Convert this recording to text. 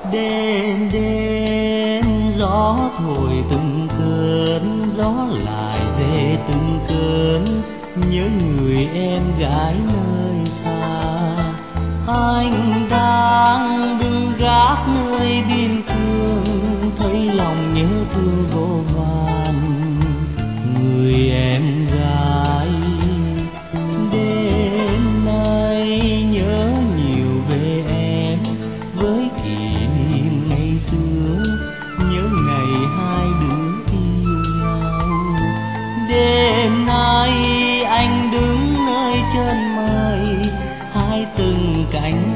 Đêm đêm gió thổi từng cơn, gió lại về từng cơn, nhớ người em gái nơi xa. Anh đang đứng gác nơi biên cương, thấy lòng nhớ thương vô vàn người em gái. Đêm nay nhớ nhiều về em, với kỷ niệm ngày xưa, nhớ ngày hai đứa yêu nhau. Đêm nay anh đứng nơi chân mây, hai từng cánh